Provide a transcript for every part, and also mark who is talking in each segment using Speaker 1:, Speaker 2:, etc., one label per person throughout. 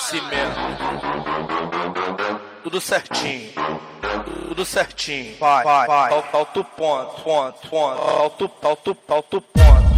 Speaker 1: assim mesmo. Tudo certinho. Tudo certinho. Vai. Falta o ponto. Falta o ponto.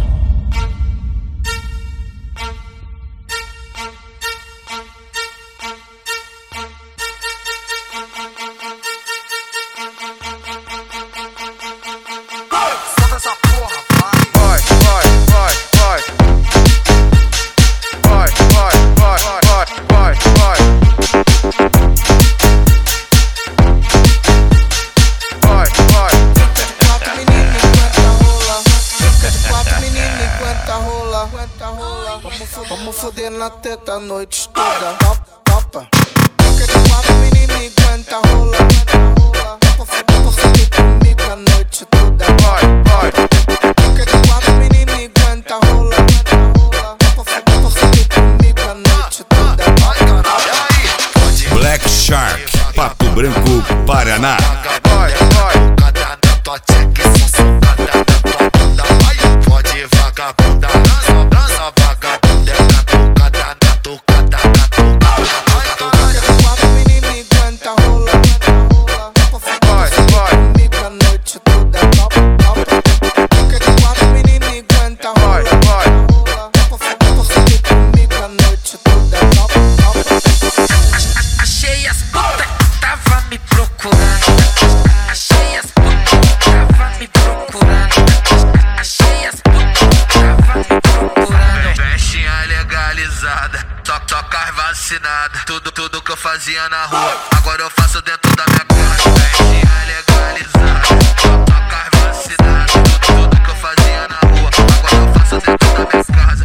Speaker 2: Vamos foder na teta a noite toda. Topa. Aquele quatro menino aguenta rola. Topa foder comigo a noite toda. Aquele quatro menino aguenta rola. Topa foder comigo a noite toda.
Speaker 3: Black Shark, Pato Branco, Paraná.
Speaker 4: Pode vagabunda, dança vagabunda, tocada.
Speaker 2: Aquele quatro menino aguenta rola. Topa foder comigo a noite toda. Aquele quatro menino aguenta rola. Topa foder comigo a noite toda.
Speaker 4: Achei as putas que tava me procurando. Achei as putas que tava me procurando. Achei as putas que tava me procurando. Festinha legalizada, só carro vacinada. Tudo que eu fazia na rua, agora eu faço dentro da minha casa. Festinha legalizada, só carro vacinada. Tudo que eu fazia na rua, agora eu faço dentro da minha casa.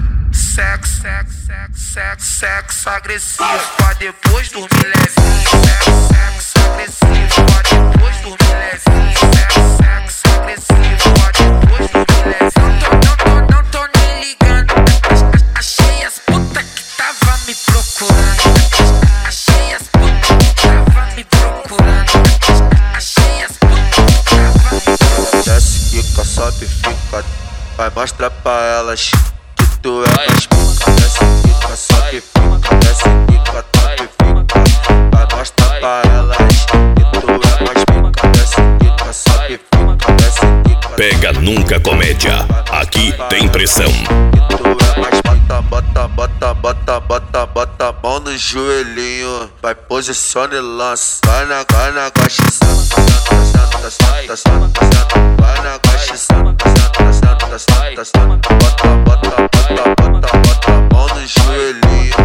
Speaker 4: Sexo agressivo, pra depois dormir levinho. Sexo agressivo, pra depois dormir levinho. Sexo agressivo, pra depois dormir levinho. Não tô nem ligando. Achei as putas que tava me procurando. Achei as putas que tava me procurando. Achei as putas que tava me procurando.
Speaker 5: Desce, fica, sobe, fica. Vai mostrar pra elas que tu é mais pica. Desce, fica, sobe, fica. Desce, fica, top, fica. Vai mostrar pra elas que tu é mais pica. Desce, fica, sobe, fica. Desce, fica.
Speaker 3: Pega Nunca Comédia, aqui tem pressão.
Speaker 5: Que tu é mais pica. Bota a mão no joelhinho. Vai, posiciona e lança. Vai na coxa, senta. Vai na coxa, senta. Bota a mão no joelhinho.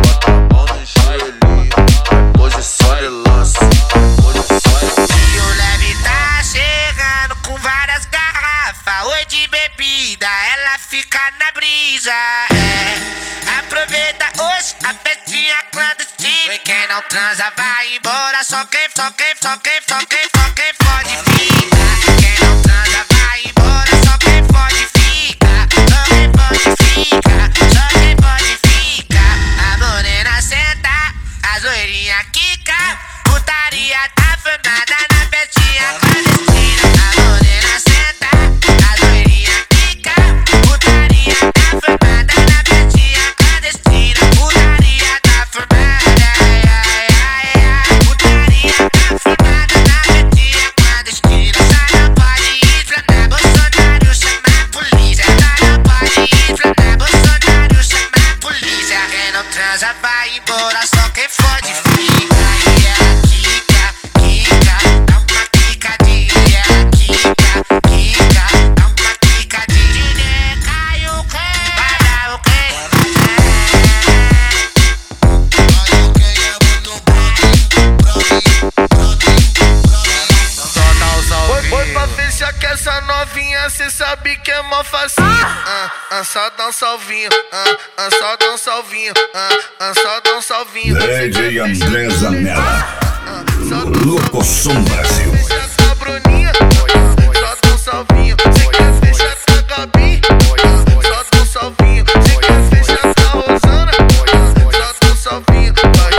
Speaker 5: Vai, posiciona e lança.
Speaker 4: E o leve tá chegando com várias garrafas. Oi de bebida, ela fica na brisa. Aproveita hoje a festinha clandestina. Quem não transa vai embora. Só quem pode ficar. Quem não transa vai embora. Só quem pode ficar. Só quem pode ficar. A morena senta, a zoeirinha quica. Putaria tá formada na festinha clandestina. A morena senta, a zoeirinha quica. Putaria tá formada na festinha clandestina. Putaria tá formada. Putaria tá formada na festinha clandestina. Só não pode inflamar, Bolsonaro chama a polícia. Só não pode inflamar, Bolsonaro chama a polícia. Quem não transa vai embora, só quem fode fica. Dá uma quicadinha, dá uma quicadinha. Cai o quê? Vai dar o quê?
Speaker 5: Oi pra fechar que essa novinha cê sabe que é mó facinho. Só dá um salvinho, só dá um salvinho, só dá um salvinho.
Speaker 3: DJ André Zanella, Locosom Brasil.
Speaker 5: Essa Bruninha, só dá um salvinho. Se quer fechar com a Gabi, só dá um salvinho. Se quer fechar com a Rosana, só dá um salvinho. Vai,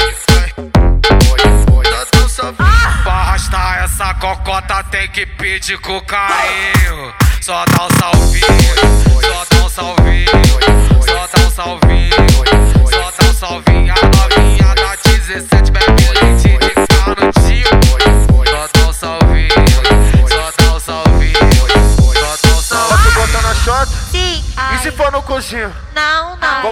Speaker 5: só dá um salvinho.
Speaker 1: Pra arrastar essa cocota tem que pedir com carinho. Só dá um salvinho, só dá um salvinho, só dá um salvinho, só dá um salvinho. A novinha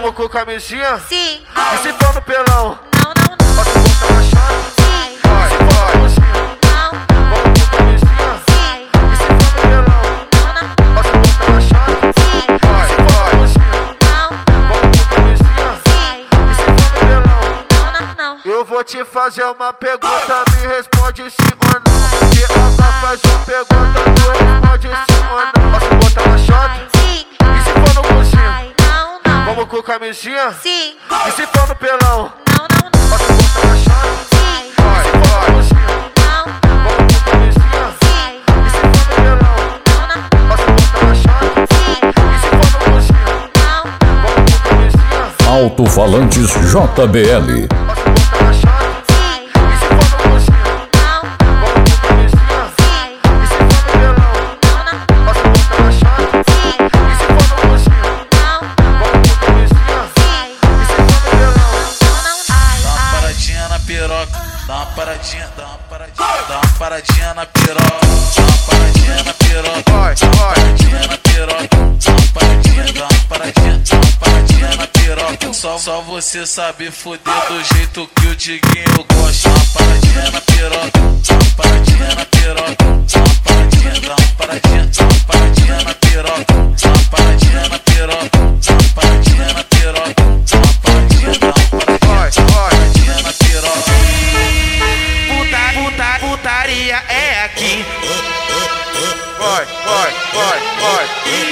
Speaker 5: Vamos com camisinha?
Speaker 6: Sim.
Speaker 5: E se for no pelão?
Speaker 6: Não, não, não.
Speaker 5: Bota o botão na chave?
Speaker 6: Sim.
Speaker 5: Vai, vai.
Speaker 6: Não.
Speaker 5: Vamos com camisinha?
Speaker 6: Sim.
Speaker 5: E se for no pelão?
Speaker 6: Não, não.
Speaker 5: Bota o botão na chave?
Speaker 6: Sim.
Speaker 5: Vai, vai.
Speaker 6: Não.
Speaker 5: Vamos com camisinha?
Speaker 6: Sim.
Speaker 5: E se for no pelão?
Speaker 6: Não, não, não.
Speaker 5: Eu vou te fazer uma pergunta, me responde sim ou não. Se ela faz uma pergunta, tu responde sim ou não. Posso botar na chave?
Speaker 6: Sim.
Speaker 5: E se for no cozinho?
Speaker 6: Ai, não, não.
Speaker 5: Vamos com camisinha?
Speaker 6: Sim.
Speaker 5: E se for no pelão?
Speaker 6: Não, não, não.
Speaker 5: Posso botar na chave?
Speaker 6: Sim.
Speaker 5: Vai, vai.
Speaker 6: Não.
Speaker 5: Vamos com camisinha?
Speaker 6: Sim.
Speaker 5: E se for no pelão?
Speaker 6: Não, não.
Speaker 5: Posso botar na chave?
Speaker 6: Sim.
Speaker 5: E se for no cozinho?
Speaker 6: Não.
Speaker 5: Vamos com camisinha?
Speaker 3: Alto-falantes JBL.
Speaker 5: Posso botar na chave?
Speaker 6: Sim.
Speaker 5: E se for no cozinho?
Speaker 6: Não.
Speaker 5: Vamos com camisinha?
Speaker 6: Sim.
Speaker 5: E se for no pelão?
Speaker 6: Não, não.
Speaker 5: Posso botar na chave?
Speaker 6: Sim.
Speaker 5: E se for no cozinho?
Speaker 6: Não.
Speaker 5: Vamos com camisinha?
Speaker 6: Sim.
Speaker 5: E se for no pelão?
Speaker 6: Não, não. Ai,
Speaker 1: Dá uma
Speaker 6: ai.
Speaker 1: paradinha na piroca, dá uma paradinha, dá uma paradinha, dá uma paradinha na piroca, dá uma paradinha na piroca,
Speaker 5: Vai,
Speaker 1: dá uma
Speaker 5: vai.
Speaker 1: paradinha na piroca, dá uma paradinha, dá uma paradinha, dá uma paradinha na piroca. Só você sabe foder do jeito que o Diguinho gosta. Dá uma paradinha na piroca, dá uma paradinha na piroca, dá uma paradinha, dá uma paradinha, dá uma paradinha na piroca, dá uma paradinha na piroca, dá uma paradinha na piroca, dá uma paradinha, dá uma paradinha na piroca. Putaria é aqui.
Speaker 5: Vai, vai, vai, vai.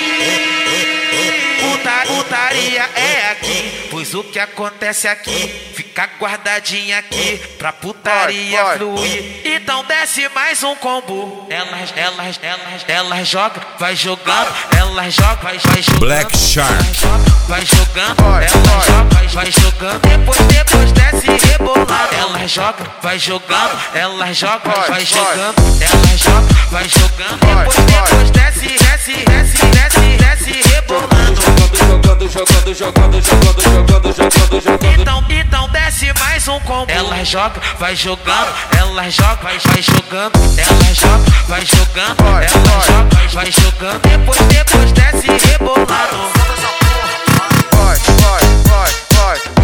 Speaker 1: Putaria é aqui. Pois o que acontece aqui fica guardadinho aqui pra putaria
Speaker 5: Vai.
Speaker 1: fluir. Então desce mais um combo. Ela joga, vai jogando. Ela joga, vai jogando.
Speaker 3: Black Shark.
Speaker 1: Ela joga, vai jogando.
Speaker 5: Vai,
Speaker 1: Ela
Speaker 5: vai.
Speaker 1: joga, vai jogando. Depois desce rebolando. Ela joga, vai jogando. Ela joga,
Speaker 5: Vai,
Speaker 1: vai
Speaker 5: vai.
Speaker 1: jogando. Ela joga, vai jogando.
Speaker 5: Vai,
Speaker 1: Depois desce rebolando. Então desce mais um combo. Ela joga, vai jogando. Ela joga, vai jogando. Ela joga, vai jogando.
Speaker 5: Vai,
Speaker 1: Ela
Speaker 5: vai.
Speaker 1: joga, vai jogando. Depois desce rebolando.
Speaker 5: Vai, vai, vai, vai.